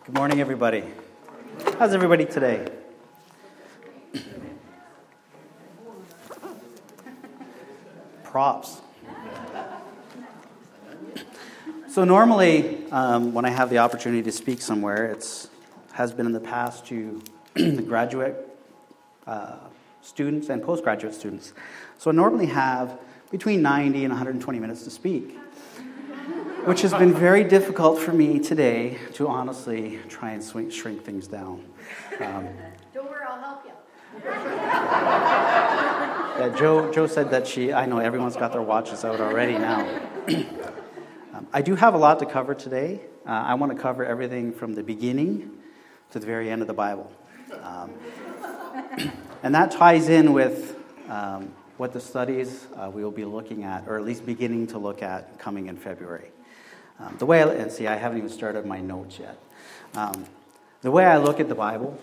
Good morning, everybody. How's everybody today? Props. So normally, when I have the opportunity to speak somewhere, has been in the past to the graduate students and postgraduate students. So I normally have between 90 and 120 minutes to speak, which has been very difficult for me today to honestly try and shrink things down. Don't worry, I'll help you. Yeah, Joe said that I know everyone's got their watches out already now. I do have a lot to cover today. I want to cover everything from the beginning to the very end of the Bible. And that ties in with what the studies we will be looking at, or at least beginning to look at, coming in February. I haven't even started my notes yet. The way I look at the Bible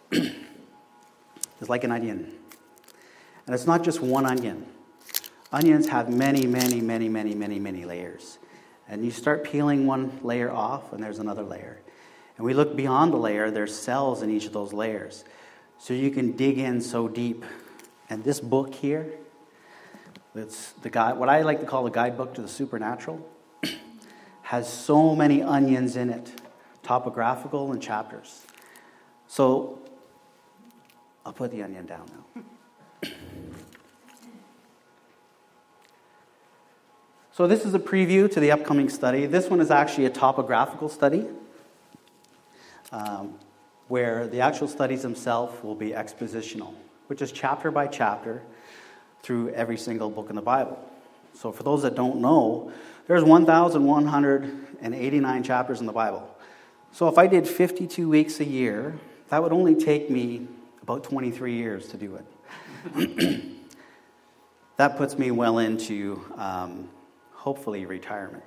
is like an onion. And it's not just one onion. Onions have many, many, many, many, many, many layers. And you start peeling one layer off, and there's another layer. And we look beyond the layer, there's cells in each of those layers. So you can dig in so deep. And this book here, it's what I like to call the guidebook to the supernatural, has so many onions in it, topographical and chapters. So I'll put the onion down now. So this is a preview to the upcoming study. This one is actually a topographical study, where the actual studies themselves will be expositional, which is chapter by chapter through every single book in the Bible. So for those that don't know, there's 1,189 chapters in the Bible. So if I did 52 weeks a year, that would only take me about 23 years to do it. That puts me well into, hopefully, retirement.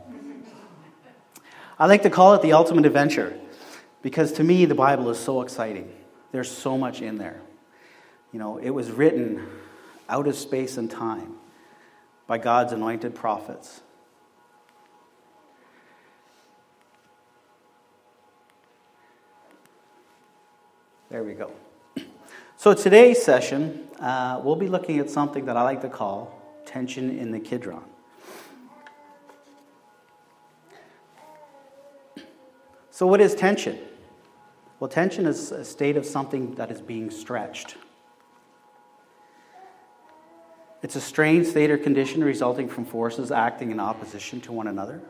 I like to call it the ultimate adventure, because to me, the Bible is so exciting. There's so much in there. You know, it was written out of space and time by God's anointed prophets. There we go. So today's session, we'll be looking at something that I like to call tension in the Kidron. So what is tension? Well, tension is a state of something that is being stretched. It's a strained state or condition resulting from forces acting in opposition to one another.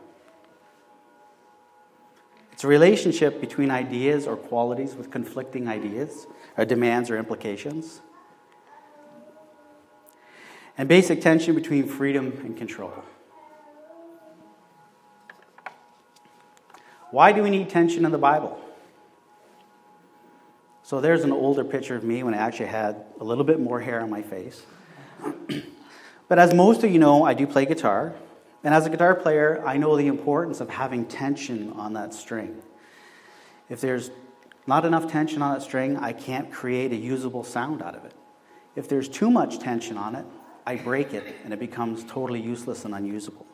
It's a relationship between ideas or qualities with conflicting ideas, or demands or implications. And basic tension between freedom and control. Why do we need tension in the Bible? So there's an older picture of me when I actually had a little bit more hair on my face. But as most of you know, I do play guitar. And as a guitar player, I know the importance of having tension on that string. If there's not enough tension on that string, I can't create a usable sound out of it. If there's too much tension on it, I break it and it becomes totally useless and unusable.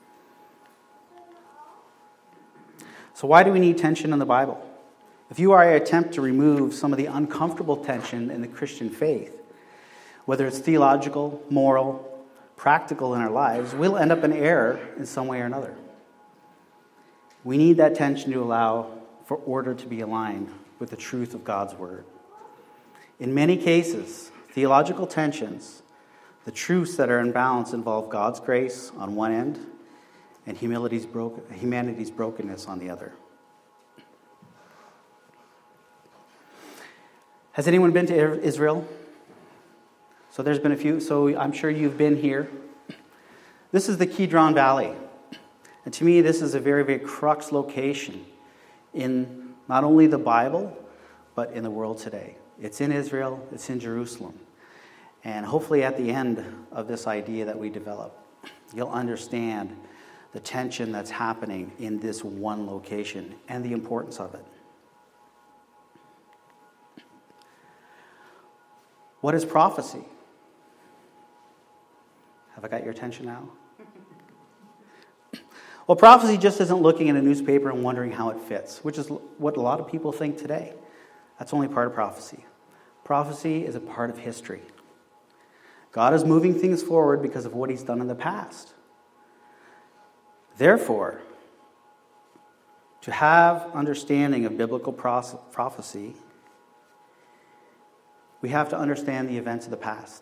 So why do we need tension in the Bible? If you or I attempt to remove some of the uncomfortable tension in the Christian faith, whether it's theological, moral, practical in our lives, we'll end up in error in some way or another. We need that tension to allow for order to be aligned with the truth of God's Word. In many cases, theological tensions, the truths that are in balance involve God's grace on one end and humanity's brokenness on the other. Has anyone been to Israel? So there's been a few, so I'm sure you've been here. This is the Kidron Valley. And to me, this is a very, very crux location in not only the Bible, but in the world today. It's in Israel, it's in Jerusalem. And hopefully at the end of this idea that we develop, you'll understand the tension that's happening in this one location and the importance of it. What is prophecy? Have I got your attention now? Well, prophecy just isn't looking at a newspaper and wondering how it fits, which is what a lot of people think today. That's only part of prophecy. Prophecy is a part of history. God is moving things forward because of what he's done in the past. Therefore, to have understanding of biblical prophecy, we have to understand the events of the past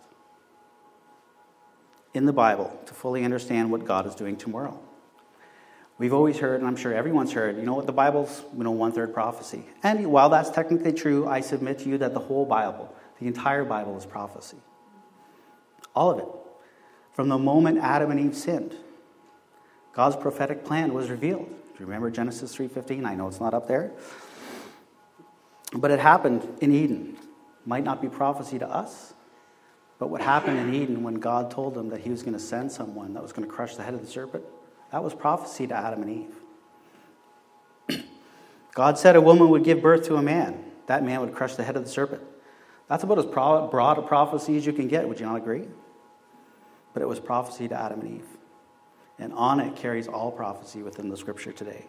in the Bible to fully understand what God is doing tomorrow. We've always heard, and I'm sure everyone's heard, the Bible's 1/3 prophecy. And while that's technically true, I submit to you that the whole Bible, the entire Bible, is prophecy. All of it. From the moment Adam and Eve sinned, God's prophetic plan was revealed. Do you remember Genesis 3:15? I know it's not up there. But it happened in Eden. Might not be prophecy to us, but what happened in Eden when God told them that he was going to send someone that was going to crush the head of the serpent, that was prophecy to Adam and Eve. God said a woman would give birth to a man. That man would crush the head of the serpent. That's about as broad a prophecy as you can get. Would you not agree? But it was prophecy to Adam and Eve. And on it carries all prophecy within the scripture today.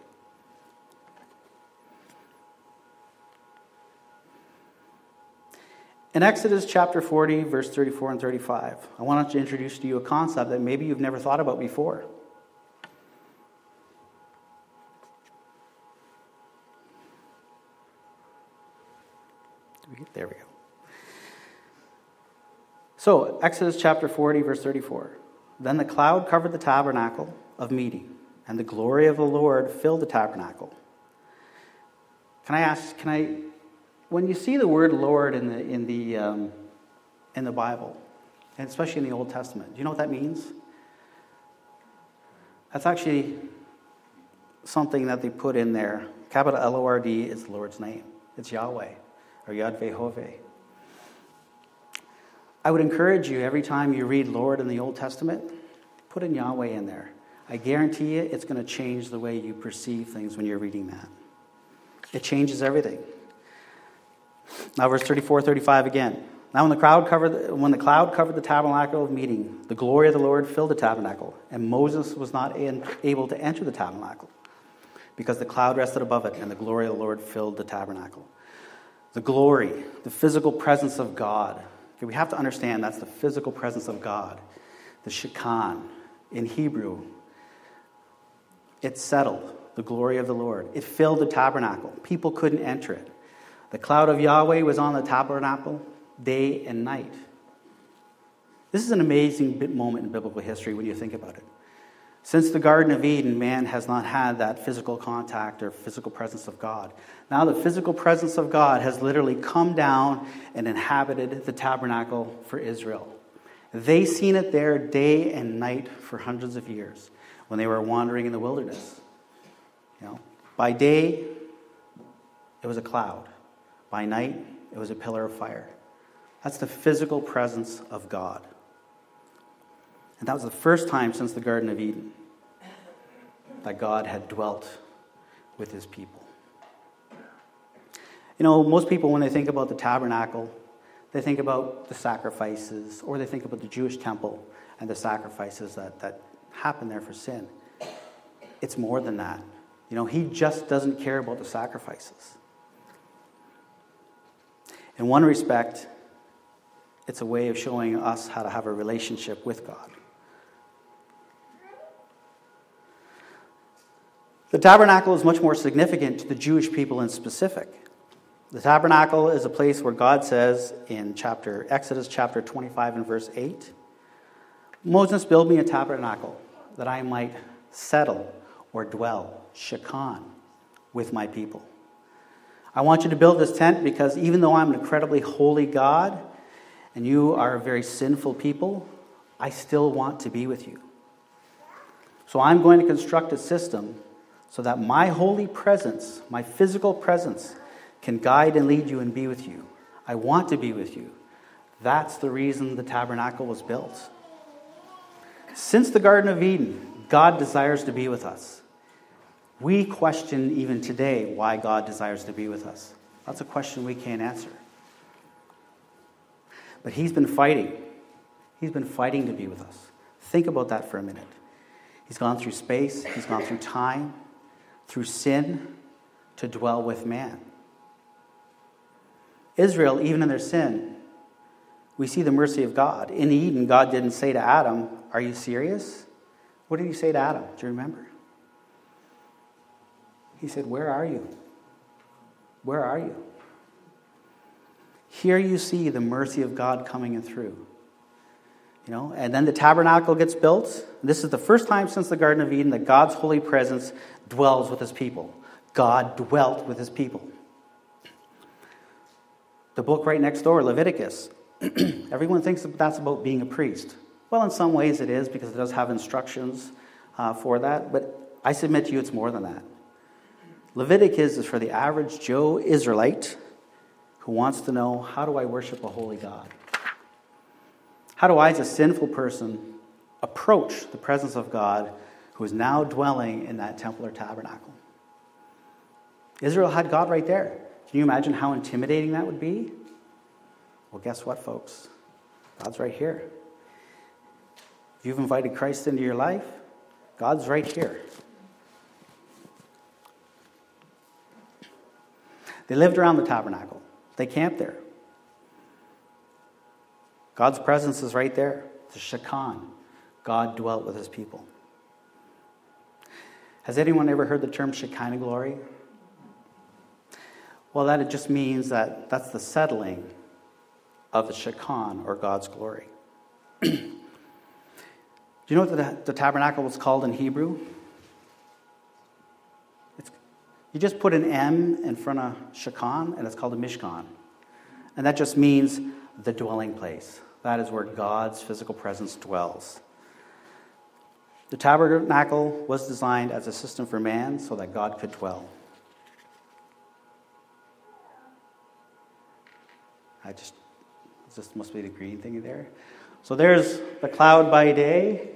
In Exodus chapter 40, verse 34 and 35, I wanted to introduce to you a concept that maybe you've never thought about before. There we go. So, Exodus chapter 40, verse 34. Then the cloud covered the tabernacle of meeting, and the glory of the Lord filled the tabernacle. When you see the word Lord in the Bible, and especially in the Old Testament, do you know what that means? That's actually something that they put in there. Capital L-O-R-D is the Lord's name. It's Yahweh, or Yad-Veh-Hoveh. I would encourage you, every time you read Lord in the Old Testament, put in Yahweh in there. I guarantee you it's going to change the way you perceive things when you're reading that. It changes everything. Now verse 34, 35 again. Now when the cloud covered the tabernacle of meeting, the glory of the Lord filled the tabernacle, and Moses was not able to enter the tabernacle, because the cloud rested above it, and the glory of the Lord filled the tabernacle. The glory, the physical presence of God. Okay, we have to understand that's the physical presence of God. The Shekinah in Hebrew. It settled, the glory of the Lord. It filled the tabernacle. People couldn't enter it. The cloud of Yahweh was on the tabernacle day and night. This is an amazing moment in biblical history when you think about it. Since the Garden of Eden, man has not had that physical contact or physical presence of God. Now the physical presence of God has literally come down and inhabited the tabernacle for Israel. They seen it there day and night for hundreds of years when they were wandering in the wilderness. By day, it was a cloud. By night, it was a pillar of fire. That's the physical presence of God. And that was the first time since the Garden of Eden that God had dwelt with his people. Most people, when they think about the tabernacle, they think about the sacrifices, or they think about the Jewish temple and the sacrifices that happened there for sin. It's more than that. He just doesn't care about the sacrifices. In one respect, it's a way of showing us how to have a relationship with God. The tabernacle is much more significant to the Jewish people in specific. The tabernacle is a place where God says in Exodus chapter 25 and verse 8, Moses, build me a tabernacle that I might settle or dwell, Shekinah, with my people. I want you to build this tent because even though I'm an incredibly holy God and you are a very sinful people, I still want to be with you. So I'm going to construct a system so that my holy presence, my physical presence, can guide and lead you and be with you. I want to be with you. That's the reason the tabernacle was built. Since the Garden of Eden, God desires to be with us. We question even today why God desires to be with us. That's a question we can't answer. But he's been fighting. He's been fighting to be with us. Think about that for a minute. He's gone through space, he's gone through time, through sin, to dwell with man. Israel, even in their sin, we see the mercy of God. In Eden, God didn't say to Adam, "Are you serious?" What did he say to Adam? Do you remember? He said, "Where are you? Where are you?" Here you see the mercy of God coming in through. And then the tabernacle gets built. This is the first time since the Garden of Eden that God's holy presence dwells with his people. God dwelt with his people. The book right next door, Leviticus. Everyone thinks that's about being a priest. Well, in some ways it is, because it does have instructions for that. But I submit to you it's more than that. Leviticus is for the average Joe Israelite who wants to know, how do I worship a holy God? How do I, as a sinful person, approach the presence of God who is now dwelling in that temple or tabernacle? Israel had God right there. Can you imagine how intimidating that would be? Well, guess what, folks? God's right here. If you've invited Christ into your life, God's right here. They lived around the tabernacle. They camped there. God's presence is right there. The Shekinah. God dwelt with his people. Has anyone ever heard the term Shekinah glory? Well, that it just means that that's the settling of the Shekinah, or God's glory. Do you know what the tabernacle was called in Hebrew? You just put an M in front of Shekinah, and it's called a Mishkan. And that just means the dwelling place. That is where God's physical presence dwells. The tabernacle was designed as a system for man so that God could dwell. This must be the green thing there. So there's the cloud by day.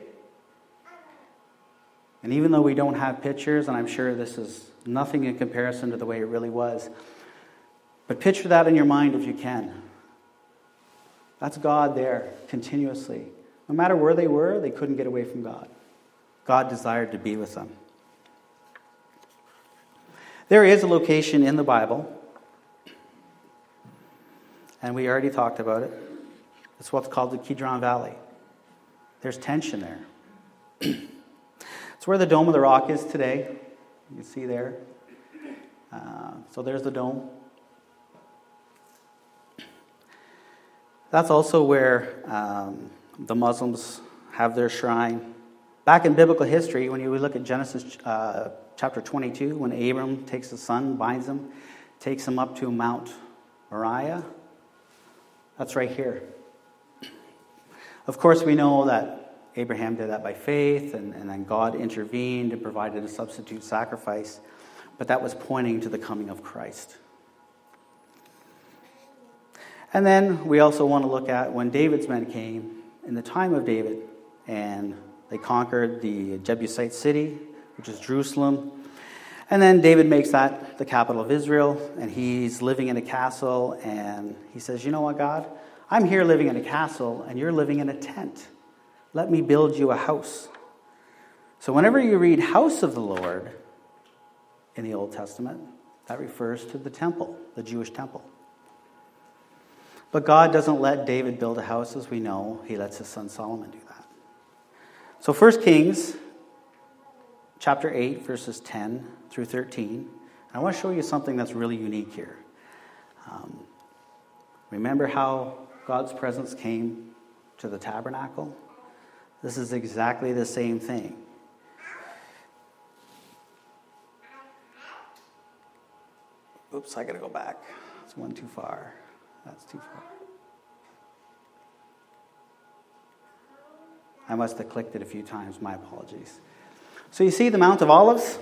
And even though we don't have pictures, and I'm sure this is nothing in comparison to the way it really was, but picture that in your mind if you can. That's God there continuously. No matter where they were, they couldn't get away from God. God desired to be with them. There is a location in the Bible, and we already talked about it. It's what's called the Kidron Valley. There's tension there. It's where the Dome of the Rock is today. You can see there. So there's the dome. That's also where the Muslims have their shrine. Back in biblical history, when you look at Genesis chapter 22, when Abram takes his son, binds him, takes him up to Mount Moriah, that's right here. Of course, we know that Abraham did that by faith, and then God intervened and provided a substitute sacrifice. But that was pointing to the coming of Christ. And then we also want to look at when David's men came in the time of David, and they conquered the Jebusite city, which is Jerusalem. And then David makes that the capital of Israel, and he's living in a castle, and he says, "You know what, God? I'm here living in a castle, and you're living in a tent. Let me build you a house." So whenever you read house of the Lord in the Old Testament, that refers to the temple, the Jewish temple. But God doesn't let David build a house, as we know. He lets his son Solomon do that. So 1 Kings chapter 8, verses 10 through 13. And I want to show you something that's really unique here. Remember how God's presence came to the tabernacle? This is exactly the same thing. Oops, I got to go back. It's one too far. That's too far. I must have clicked it a few times. My apologies. So you see the Mount of Olives?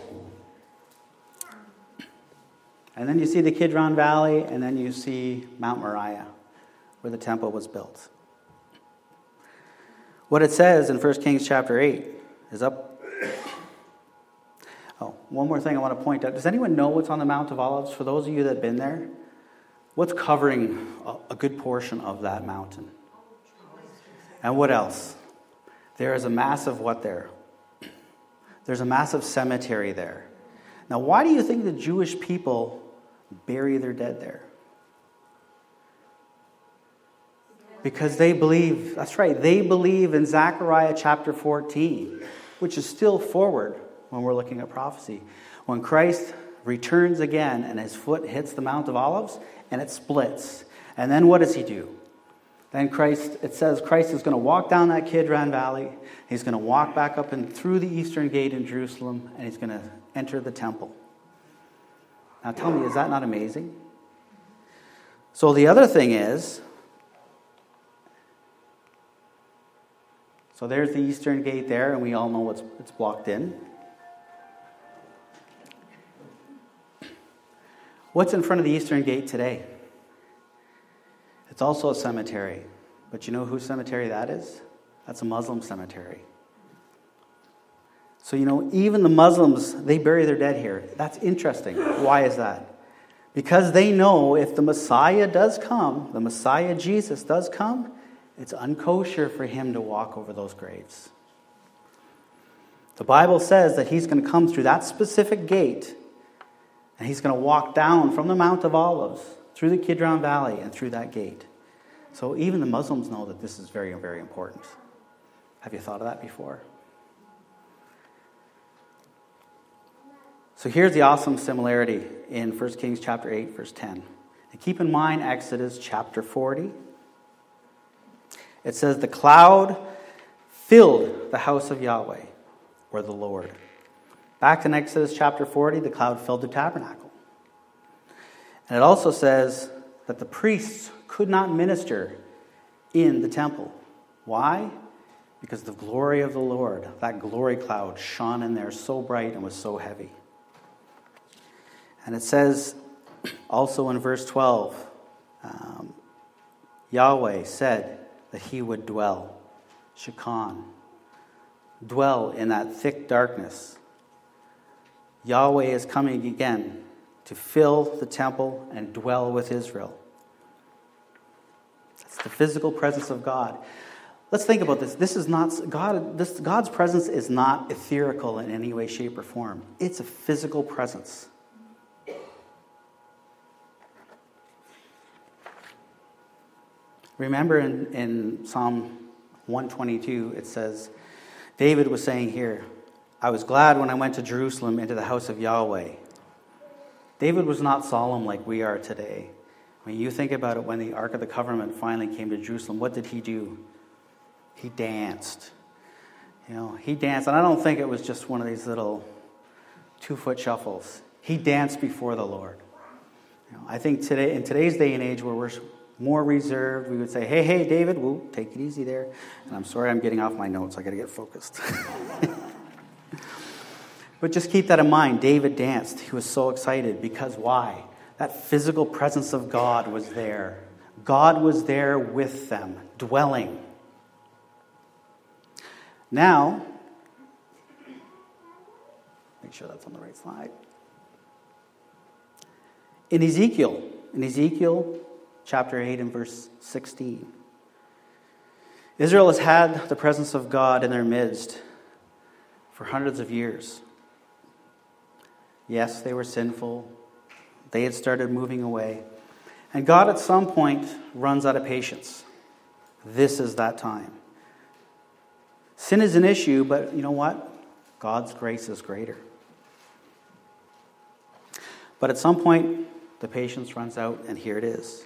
And then you see the Kidron Valley, and then you see Mount Moriah, where the temple was built. What it says in 1 Kings chapter 8 is up. Oh, one more thing I want to point out. Does anyone know what's on the Mount of Olives? For those of you that have been there, what's covering a good portion of that mountain? And what else? There is a massive what there? There's a massive cemetery there. Now, why do you think the Jewish people bury their dead there? Because they believe, that's right, they believe in Zechariah chapter 14, which is still forward when we're looking at prophecy. When Christ returns again and his foot hits the Mount of Olives and it splits. And then what does he do? Then it says Christ is going to walk down that Kidron Valley. He's going to walk back up and through the eastern gate in Jerusalem, and he's going to enter the temple. Now tell me, is that not amazing? So the other thing is, so there's the eastern gate there, and we all know it's blocked in. What's in front of the eastern gate today? It's also a cemetery. But you know whose cemetery that is? That's a Muslim cemetery. So, even the Muslims, they bury their dead here. That's interesting. Why is that? Because they know if the Messiah does come, the Messiah Jesus does come, it's unkosher for him to walk over those graves. The Bible says that he's going to come through that specific gate, and he's going to walk down from the Mount of Olives, through the Kidron Valley, and through that gate. So even the Muslims know that this is very, very important. Have you thought of that before? So here's the awesome similarity in 1 Kings chapter 8, verse 10. And keep in mind Exodus chapter 40. It says, the cloud filled the house of Yahweh, or the Lord. Back in Exodus chapter 40, the cloud filled the tabernacle. And it also says that the priests could not minister in the temple. Why? Because the glory of the Lord, that glory cloud, shone in there so bright and was so heavy. And it says also in verse 12, Yahweh said that he would dwell, Shekan, dwell in that thick darkness. Yahweh is coming again to fill the temple and dwell with Israel. That's the physical presence of God. Let's think about this. This is not God. God's presence is not etherical in any way, shape, or form. It's a physical presence. Remember in Psalm 122, it says, David was saying here, I was glad when I went to Jerusalem into the house of Yahweh. David was not solemn like we are today. When you think about it, when the Ark of the Covenant finally came to Jerusalem, what did he do? He danced. He danced, and I don't think it was just one of these little 2-foot shuffles. He danced before the Lord. I think today, in today's day and age where we're more reserved, we would say, hey, David, whoa, take it easy there. And I'm sorry I'm getting off my notes. I got to get focused. But just keep that in mind. David danced. He was so excited because why? That physical presence of God was there. God was there with them, dwelling. Now, make sure that's on the right slide. In Ezekiel chapter 8 and verse 16, Israel has had the presence of God in their midst for hundreds of years. Yes, they were sinful. They had started moving away. And God at some point runs out of patience. This is that time. Sin is an issue, but you know what? God's grace is greater. But at some point, the patience runs out, and here it is.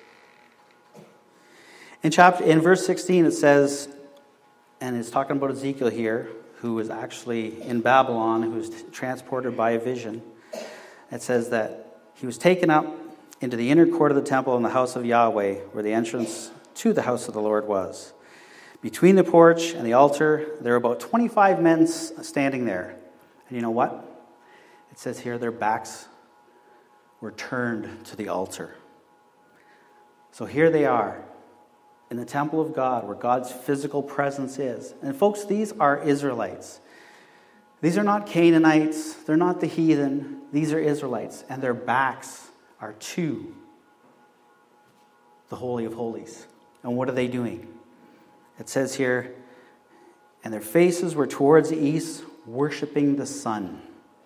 In verse 16, it says, and it's talking about Ezekiel here, who was actually in Babylon, who was transported by a vision. It says that he was taken up into the inner court of the temple in the house of Yahweh, where the entrance to the house of the Lord was. Between the porch and the altar, there were about 25 men standing there. And you know what? It says here their backs were turned to the altar. So here they are in the temple of God, where God's physical presence is. And folks, these are Israelites. These are not Canaanites. They're not the heathen. These are Israelites. And their backs are to the Holy of Holies. And what are they doing? It says here, and their faces were towards the east, worshiping the sun.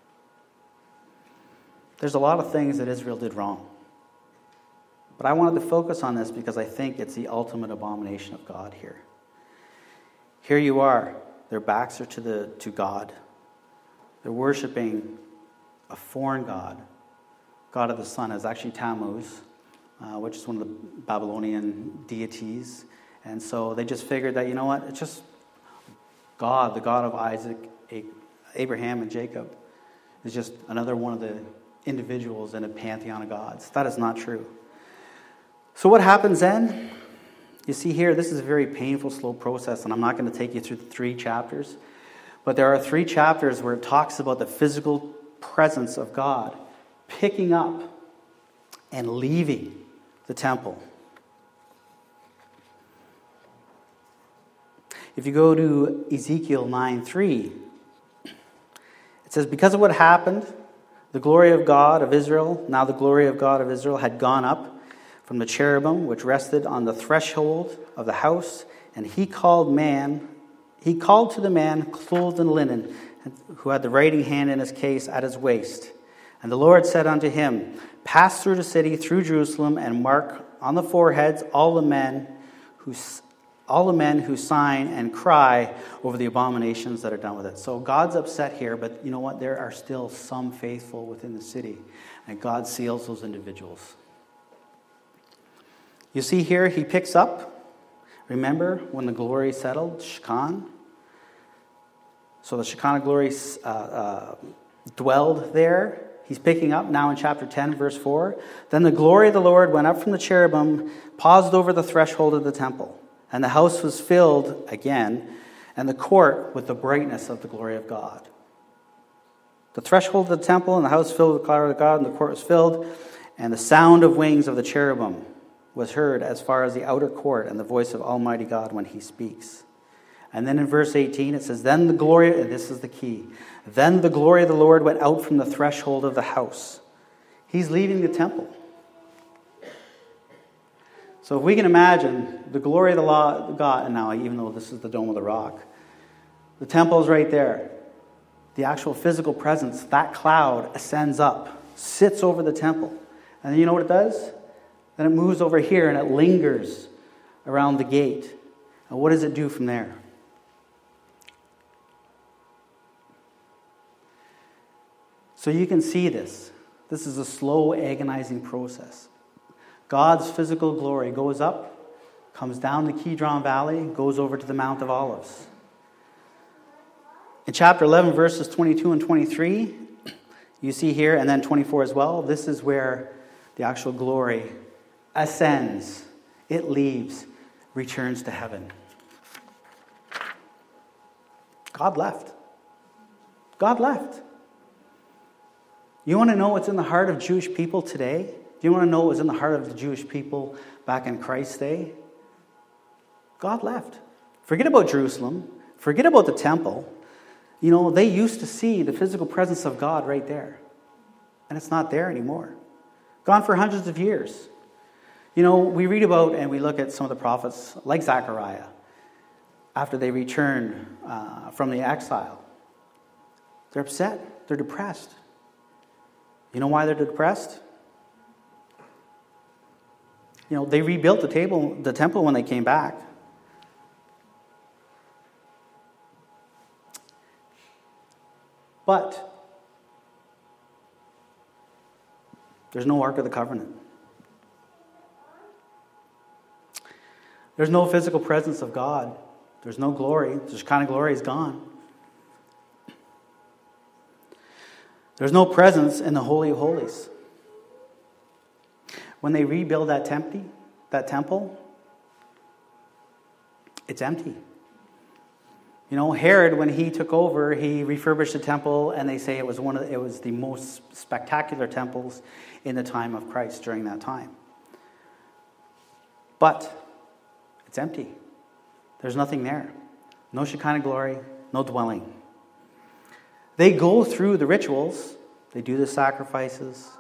There's a lot of things that Israel did wrong. But I wanted to focus on this because I think it's the ultimate abomination of God here. Here you are. Their backs are to God. They're worshiping a foreign god. God of the sun is actually Tammuz, which is one of the Babylonian deities. And so they just figured that, you know what, it's just God, the God of Isaac, Abraham, and Jacob, is just another one of the individuals in a pantheon of gods. That is not true. So what happens then? You see here, this is a very painful, slow process, and I'm not going to take you through the 3 chapters, but there are 3 chapters where it talks about the physical presence of God picking up and leaving the temple. If you go to Ezekiel 9:3, it says, because of what happened, the glory of God of Israel, now the glory of God of Israel had gone up from the cherubim which rested on the threshold of the house, and he called to the man clothed in linen, who had the writing hand in his case at his waist. And the Lord said unto him, pass through the city, through Jerusalem, and mark on the foreheads all the men who sign and cry over the abominations that are done with it. So God's upset here, but you know what? There are still some faithful within the city, and God seals those individuals. You see here, he picks up. Remember when the glory settled, Shekinah? So the Shekinah glory dwelled there. He's picking up now in chapter 10, verse 4. Then the glory of the Lord went up from the cherubim, paused over the threshold of the temple. And the house was filled again, and the court with the brightness of the glory of God. The threshold of the temple and the house filled with the glory of God, and the court was filled, and the sound of wings of the cherubim was heard as far as the outer court, and the voice of Almighty God when he speaks. And then in verse 18 it says, then the glory, and this is the key, then the glory of the Lord went out from the threshold of the house. He's leaving the temple. So if we can imagine the glory of the God, and now even though this is the Dome of the Rock, the temple is right there. The actual physical presence, that cloud ascends up, sits over the temple. And then you know what it does? Then it moves over here and it lingers around the gate. And what does it do from there? So you can see this. This is a slow, agonizing process. God's physical glory goes up, comes down the Kidron Valley, goes over to the Mount of Olives. In chapter 11, verses 22 and 23, you see here, and then 24 as well, this is where the actual glory ascends. It leaves, returns to heaven. God left. God left. You want to know what's in the heart of Jewish people today? Do you want to know what was in the heart of the Jewish people back in Christ's day? God left. Forget about Jerusalem. Forget about the temple. You know, they used to see the physical presence of God right there. And it's not there anymore. Gone for hundreds of years. You know, we read about and we look at some of the prophets like Zechariah after they returned from the exile. They're upset. They're depressed. You know why they're depressed? You know, they rebuilt the temple when they came back. But there's no Ark of the Covenant. There's no physical presence of God. There's no glory. The kind of glory is gone. There's no presence in the Holy of Holies. When they rebuild that temple, it's empty. You know, Herod, when he took over, he refurbished the temple, and they say it was the most spectacular temples in the time of Christ during that time. But it's empty. There's nothing there. No Shekinah glory, no dwelling. They go through the rituals. They do the sacrifices.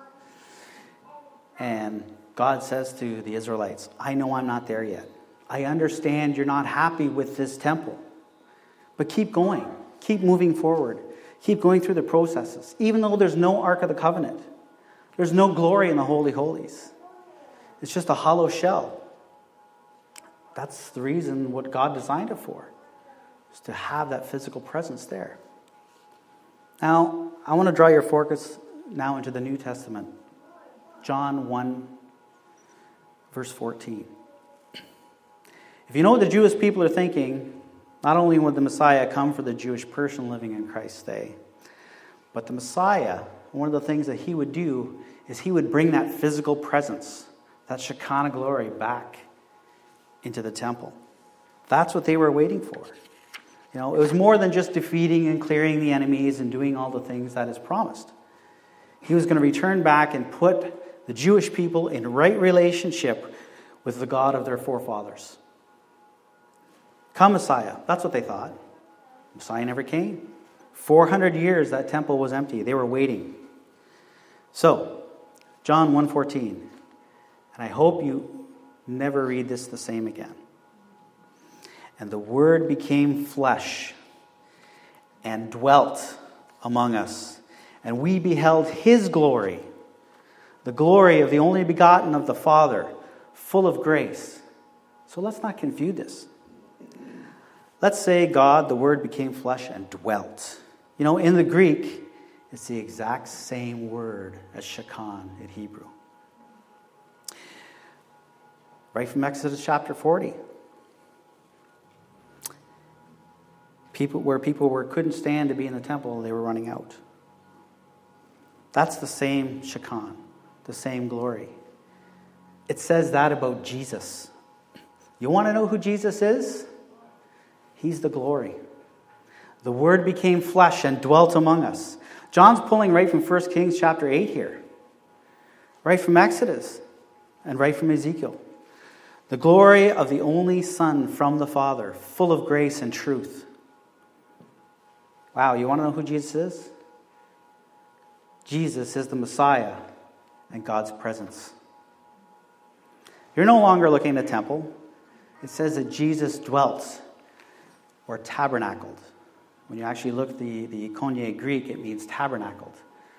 And God says to the Israelites, I know I'm not there yet. I understand you're not happy with this temple. But keep going. Keep moving forward. Keep going through the processes. Even though there's no Ark of the Covenant, there's no glory in the Holy Holies. It's just a hollow shell. That's the reason what God designed it for, is to have that physical presence there. Now, I want to draw your focus now into the New Testament. John 1, verse 14. If you know what the Jewish people are thinking, not only would the Messiah come for the Jewish person living in Christ's day, but the Messiah, one of the things that he would do is he would bring that physical presence, that Shekinah glory, back into the temple. That's what they were waiting for. It was more than just defeating and clearing the enemies and doing all the things that is promised. He was going to return back and put the Jewish people in right relationship with the God of their forefathers. Come, Messiah. That's what they thought. Messiah never came. 400 years that temple was empty. They were waiting. So, John 1:14. And I hope you never read this the same again. And the Word became flesh and dwelt among us. And we beheld his glory, the glory of the only begotten of the Father, full of grace. So let's not confuse this. Let's say God, the Word, became flesh and dwelt. In the Greek, it's the exact same word as Shekinah in Hebrew. Right from Exodus chapter 40. People couldn't stand to be in the temple, they were running out. That's the same Shekinah, the same glory. It says that about Jesus. You want to know who Jesus is? He's the glory. The Word became flesh and dwelt among us. John's pulling right from 1 Kings chapter 8 here. Right from Exodus and right from Ezekiel. The glory of the only Son from the Father, full of grace and truth. Wow, you want to know who Jesus is? Jesus is the Messiah and God's presence. You're no longer looking at a temple. It says that Jesus dwelt or tabernacled. When you actually look at the Koine Greek, it means tabernacled.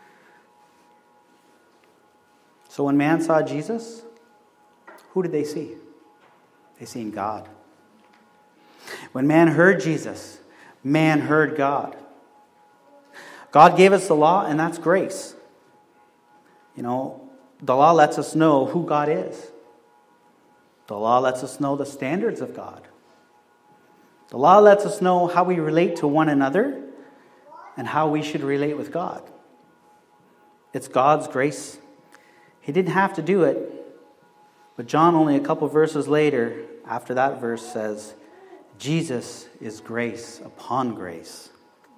So when man saw Jesus, who did they see? They seen God. When man heard Jesus, man heard God. God gave us the law, and that's grace. The law lets us know who God is. The law lets us know the standards of God. The law lets us know how we relate to one another and how we should relate with God. It's God's grace. He didn't have to do it, but John, only a couple verses later, after that verse, says, Jesus is grace upon grace.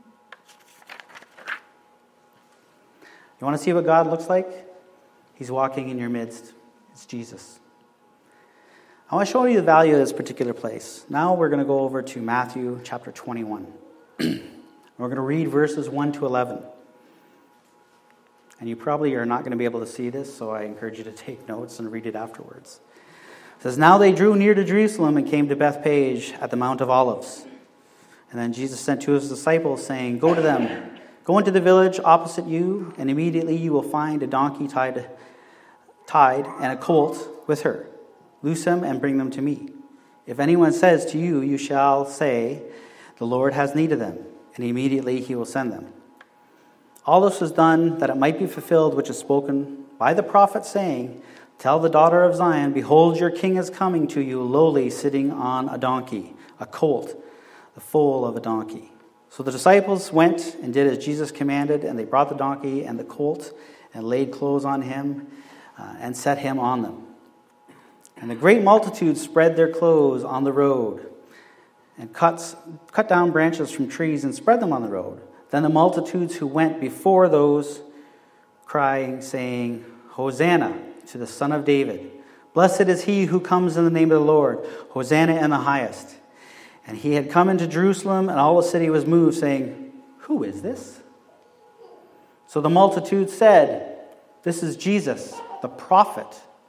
You want to see what God looks like? He's walking in your midst. It's Jesus. I want to show you the value of this particular place. Now we're going to go over to Matthew chapter 21. We're going to read verses 1 to 11. And you probably are not going to be able to see this, so I encourage you to take notes and read it afterwards. It says, Now they drew near to Jerusalem and came to Bethphage at the Mount of Olives. And then Jesus sent two of his disciples, saying, Go to them. Go into the village opposite you, and immediately you will find a donkey tied and a colt with her. Loose them and bring them to me. If anyone says to you, you shall say, The Lord has need of them, and immediately he will send them. All this was done that it might be fulfilled which is spoken by the prophet, saying, Tell the daughter of Zion, Behold, your king is coming to you, lowly, sitting on a donkey, a colt, the foal of a donkey. So the disciples went and did as Jesus commanded, and they brought the donkey and the colt and laid clothes on him and set him on them. And the great multitude spread their clothes on the road and cut down branches from trees and spread them on the road. Then the multitudes who went before those crying, saying, Hosanna to the Son of David. Blessed is he who comes in the name of the Lord. Hosanna in the highest. And he had come into Jerusalem, and all the city was moved, saying, Who is this? So the multitude said, This is Jesus, the prophet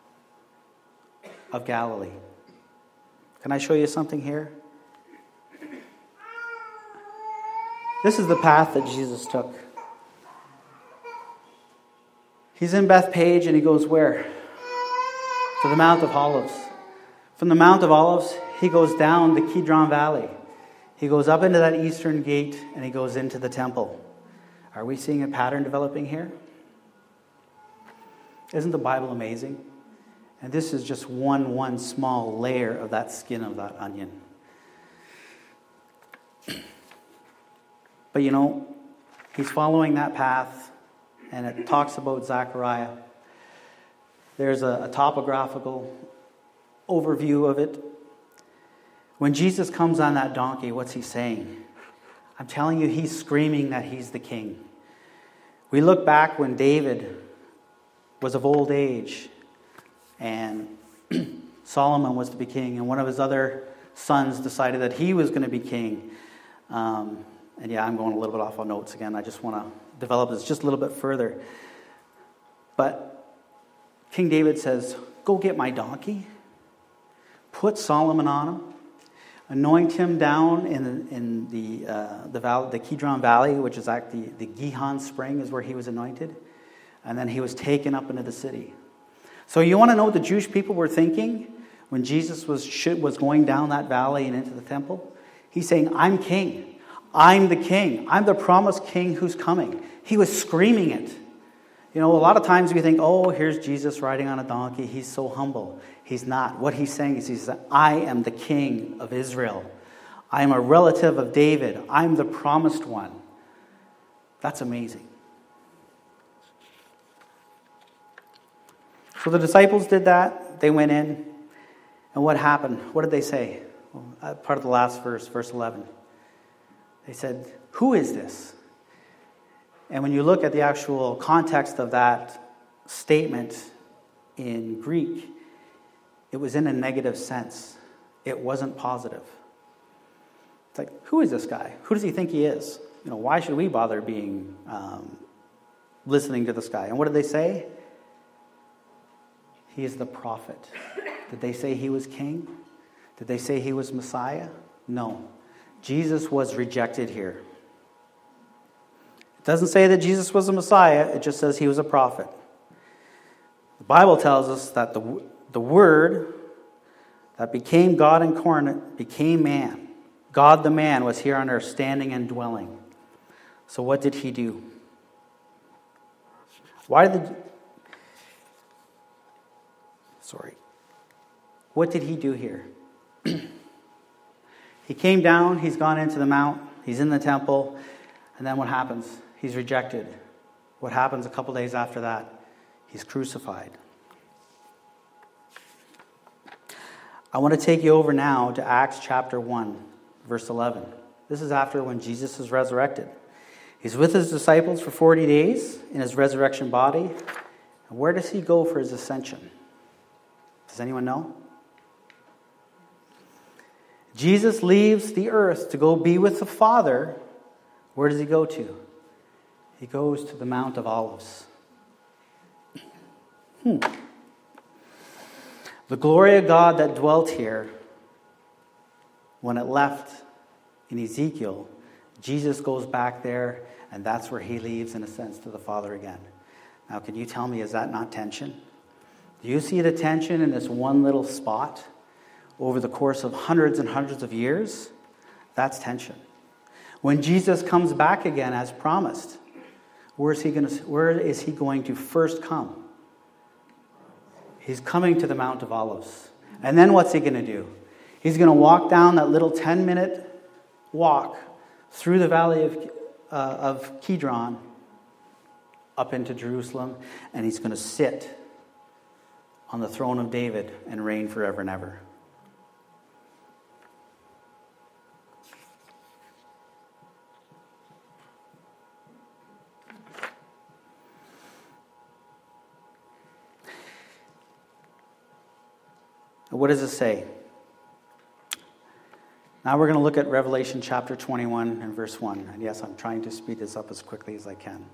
of Galilee. Can I show you something here? This is the path that Jesus took. He's in Bethpage and he goes where? To the Mount of Olives. From the Mount of Olives, he goes down the Kidron Valley. He goes up into that eastern gate and he goes into the temple. Are we seeing a pattern developing here? Isn't the Bible amazing? And this is just one small layer of that skin of that onion. But he's following that path, and it talks about Zechariah. There's a topographical overview of it. When Jesus comes on that donkey, what's he saying? I'm telling you, he's screaming that he's the king. We look back when David was of old age, and Solomon was to be king, and one of his other sons decided that he was going to be king. I'm going a little bit off on notes again. I just want to develop this just a little bit further. But King David says, go get my donkey, put Solomon on him, anoint him down in the valley, the Kidron Valley, which is actually the Gihon Spring is where he was anointed. And then he was taken up into the city. So you want to know what the Jewish people were thinking when Jesus was going down that valley and into the temple? He's saying, I'm king. I'm the king. I'm the promised king who's coming. He was screaming it. A lot of times we think, oh, here's Jesus riding on a donkey. He's so humble. He's not. What he's saying is, he says, I am the king of Israel. I am a relative of David. I'm the promised one. That's amazing. So the disciples did that. They went in. And what happened? What did they say? Well, part of the last verse, verse 11. They said, who is this? And when you look at the actual context of that statement in Greek, it was in a negative sense. It wasn't positive. It's like, who is this guy? Who does he think he is? Why should we bother being listening to this guy? And what did they say? He is the prophet. Did they say he was king? Did they say he was Messiah? No. Jesus was rejected here. It doesn't say that Jesus was a Messiah. It just says he was a prophet. The Bible tells us that the Word that became God incarnate became man. God the man was here on earth, standing and dwelling. So what did he do? What did he do here? He came down, he's gone into the mount, he's in the temple, and then what happens? He's rejected. What happens a couple days after that? He's crucified. I want to take you over now to Acts chapter 1, verse 11. This is after when Jesus is resurrected. He's with his disciples for 40 days in his resurrection body. And where does he go for his ascension? Does anyone know? Jesus leaves the earth to go be with the Father. Where does he go to? He goes to the Mount of Olives. The glory of God that dwelt here, when it left in Ezekiel, Jesus goes back there, and that's where he leaves, in a sense, to the Father again. Now, can you tell me, is that not tension? Do you see the tension in this one little spot over the course of hundreds and hundreds of years? That's tension. When Jesus comes back again as promised, where is he going to first come? He's coming to the Mount of Olives. And then what's he going to do? He's going to walk down that little 10-minute walk through the valley of Kidron up into Jerusalem, and he's going to sit on the throne of David and reign forever and ever. What does it say? Now we're going to look at Revelation chapter 21 and verse 1. And yes, I'm trying to speed this up as quickly as I can.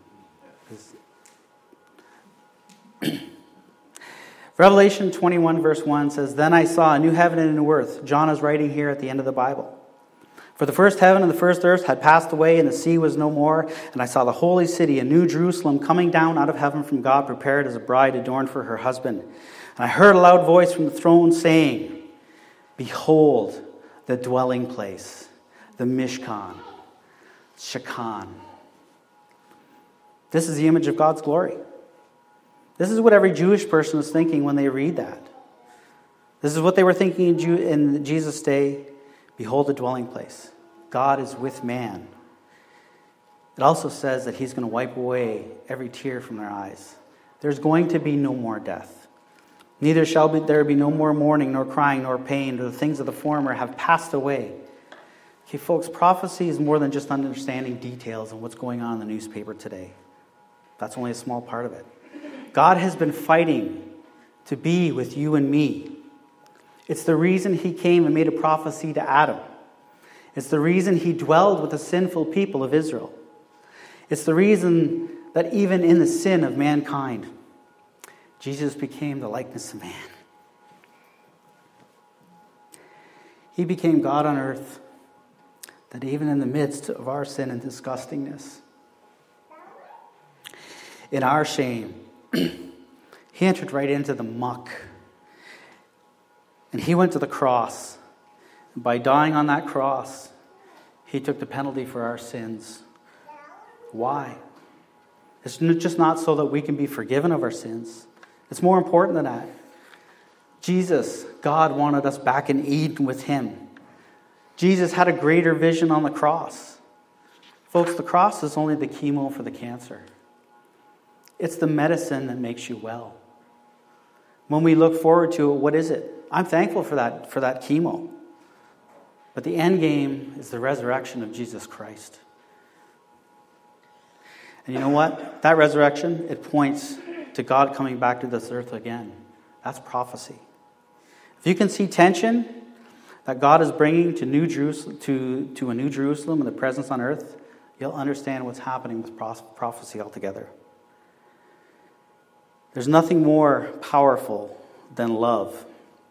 Revelation 21 verse 1 says, Then I saw a new heaven and a new earth. John is writing here at the end of the Bible. For the first heaven and the first earth had passed away, and the sea was no more. And I saw the holy city, a new Jerusalem, coming down out of heaven from God, prepared as a bride adorned for her husband. And I heard a loud voice from the throne saying, Behold, the dwelling place, the Mishkan, Shekan. This is the image of God's glory. This is what every Jewish person was thinking when they read that. This is what they were thinking in Jesus' day. Behold the dwelling place. God is with man. It also says that he's going to wipe away every tear from their eyes. There's going to be no more death. Neither shall there be no more mourning, nor crying, nor pain, for the things of the former have passed away. Okay, folks, prophecy is more than just understanding details and what's going on in the newspaper today. That's only a small part of it. God has been fighting to be with you and me. It's the reason he came and made a prophecy to Adam. It's the reason he dwelled with the sinful people of Israel. It's the reason that even in the sin of mankind, Jesus became the likeness of man. He became God on earth, that even in the midst of our sin and disgustingness, in our shame, he entered right into the muck. And he went to the cross. And by dying on that cross, he took the penalty for our sins. Why? It's just not so that we can be forgiven of our sins. It's more important than that. Jesus, God wanted us back in Eden with him. Jesus had a greater vision on the cross. Folks, the cross is only the chemo for the cancer. It's the medicine that makes you well. When we look forward to it, what is it? I'm thankful for that chemo. But the end game is the resurrection of Jesus Christ. And you know what? That resurrection, it points to God coming back to this earth again. That's prophecy. If you can see tension that God is bringing to New Jerusalem, to a new Jerusalem and the presence on earth, you'll understand what's happening with prophecy altogether. There's nothing more powerful than love.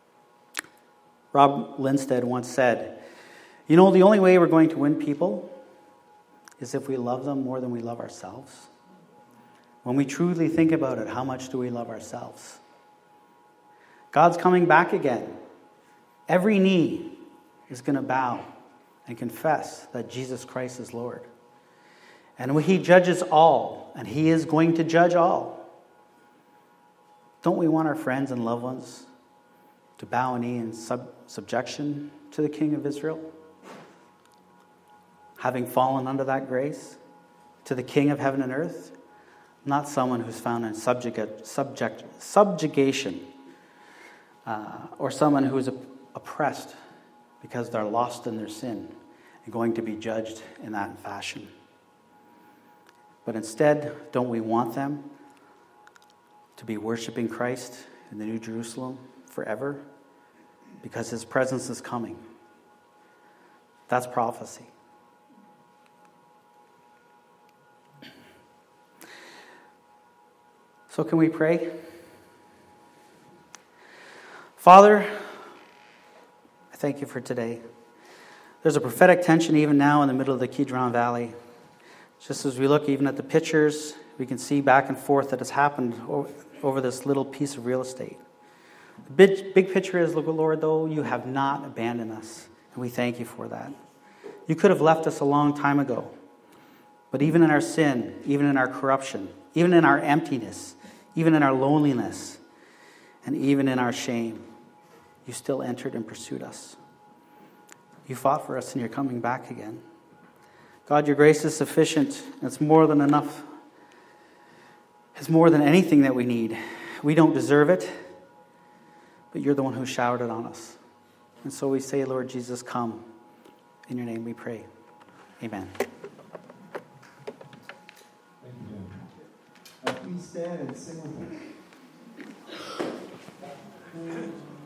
Rob Linstead once said, the only way we're going to win people is if we love them more than we love ourselves. When we truly think about it, how much do we love ourselves? God's coming back again. Every knee is going to bow and confess that Jesus Christ is Lord. And when he judges all, and he is going to judge all, don't we want our friends and loved ones to bow a knee in subjection to the King of Israel? Having fallen under that grace, to the King of heaven and earth, not someone who's found in subjugation, or someone who is oppressed because they're lost in their sin and going to be judged in that fashion. But instead, don't we want them to be worshiping Christ in the New Jerusalem forever? Because his presence is coming. That's prophecy. So can we pray? Father, I thank you for today. There's a prophetic tension even now in the middle of the Kidron Valley. Just as we look even at the pictures, we can see back and forth that has happened over this little piece of real estate. The big picture is, Lord, though, you have not abandoned us, and we thank you for that. You could have left us a long time ago, but even in our sin, even in our corruption, even in our emptiness, even in our loneliness, and even in our shame, you still entered and pursued us. You fought for us, and you're coming back again. God, your grace is sufficient. It's more than enough. It's more than anything that we need. We don't deserve it, but you're the one who showered it on us. And so we say, Lord Jesus, come. In your name we pray. Amen. Please stand and sing with us.